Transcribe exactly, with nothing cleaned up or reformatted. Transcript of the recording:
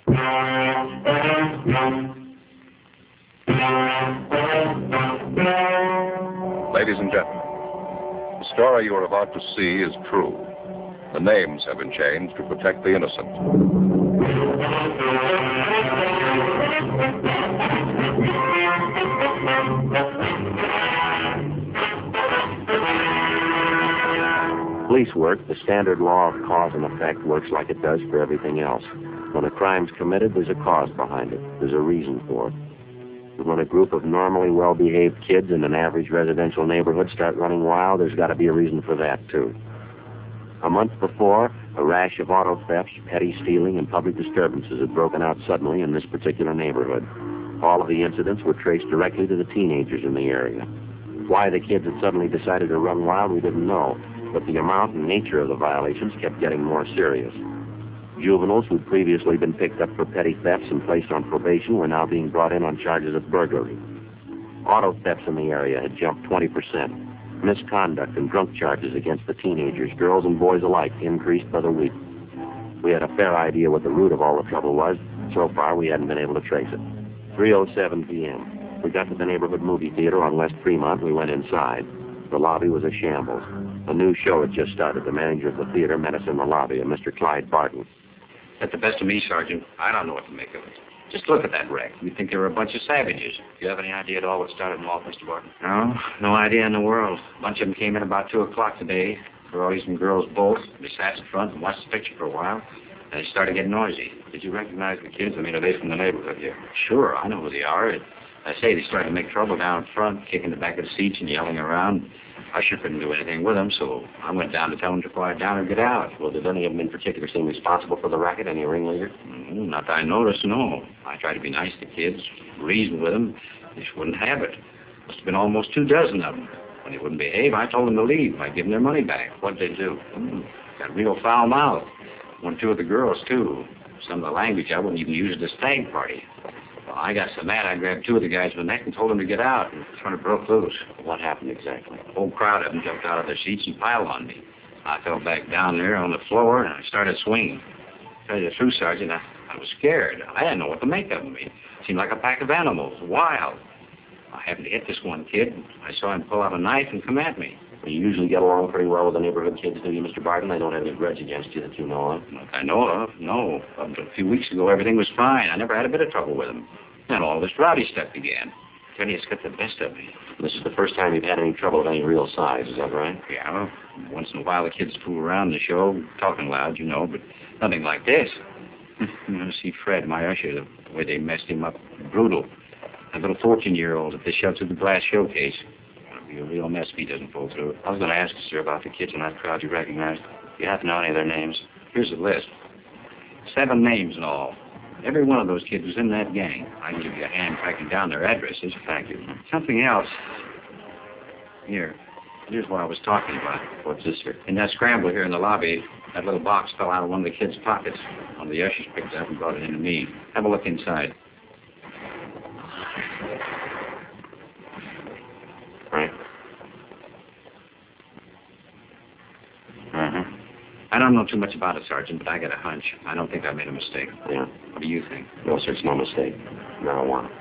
Ladies and gentlemen, the story you are about to see is true. The names have been changed to protect the innocent. Police work, the standard law of cause and effect, works like it does for everything else. When a crime's committed, there's a cause behind it. There's a reason for it. When a group of normally well-behaved kids in an average residential neighborhood start running wild, there's got to be a reason for that, too. A month before, a rash of auto thefts, petty stealing, and public disturbances had broken out suddenly in this particular neighborhood. All of the incidents were traced directly to the teenagers in the area. Why the kids had suddenly decided to run wild, we didn't know, but the amount and nature of the violations kept getting more serious. Juveniles who'd previously been picked up for petty thefts and placed on probation were now being brought in on charges of burglary. Auto thefts in the area had jumped twenty percent. Misconduct and drunk charges against the teenagers, girls and boys alike, increased by the week. We had a fair idea what the root of all the trouble was. So far, we hadn't been able to trace it. three oh seven p.m. We got to the neighborhood movie theater on West Fremont. We went inside. The lobby was a shambles. A new show had just started. The manager of the theater met us in the lobby, a Mister Clyde Barton. At the best of me, Sergeant, I don't know what to make of it. Just look at that wreck. You'd think they were a bunch of savages. Do you have any idea at all what started them off, Mister Barton? No, no idea in the world. A bunch of them came in about two o'clock today. Boys and girls both. They sat in front and watched the picture for a while. And they started getting noisy. Did you recognize the kids? I mean, are they from the neighborhood here? Sure, I know who they are. I say they started to make trouble down front, kicking the back of the seats and yelling around. I sure couldn't do anything with them, so I went down to tell them to quiet down and get out. Well, did any of them in particular seem responsible for the racket? Any ringleader? Mm, not that I noticed, no. I tried to be nice to kids, reason with them. They just wouldn't have it. Must have been almost two dozen of them. When they wouldn't behave, I told them to leave. I'd give them their money back. What'd they do? Mm, got real foul mouth. One, two of the girls, too. Some of the language I wouldn't even use at a stag party. Well, I got so mad I grabbed two of the guys by the neck and told them to get out. And front of broke loose. What happened exactly? A whole crowd of them jumped out of their seats and piled on me. I fell back down there on the floor and I started swinging. To tell you the truth, Sergeant, I, I was scared. I didn't know what to make of them. It seemed like a pack of animals, wild. I happened to hit this one kid. I saw him pull out a knife and come at me. Well, you usually get along pretty well with the neighborhood kids, do you, Mister Barton? They don't have any grudge against you that you know of. Not that I know of, no. Up until a few weeks ago, everything was fine. I never had a bit of trouble with them. Then all this rowdy stuff began. Teddy has got the best of me. This is the first time you've had any trouble of any real size, is that right? Yeah, well, once in a while the kids fool around the show, talking loud, you know, but nothing like this. You know, see Fred, my usher, the way they messed him up, brutal. That little fourteen-year-old that they shoved through the glass showcase. It'll be a real mess if he doesn't pull through it. I was going to ask you, sir, about the kids in that crowd you recognized. Do you happen to know any of their names? Here's the list. Seven names in all. Every one of those kids was in that gang. I can give you a hand tracking down their addresses. Thank you. Something else. Here. Here's what I was talking about. What's this, sir? In that scramble here in the lobby, that little box fell out of one of the kids' pockets. One of the ushers picked it up and brought it into me. Have a look inside. Right. Uh-huh. I don't know too much about it, Sergeant, but I got a hunch. I don't think I made a mistake. Yeah. What do you think? No, sir, it's no mistake. Marijuana.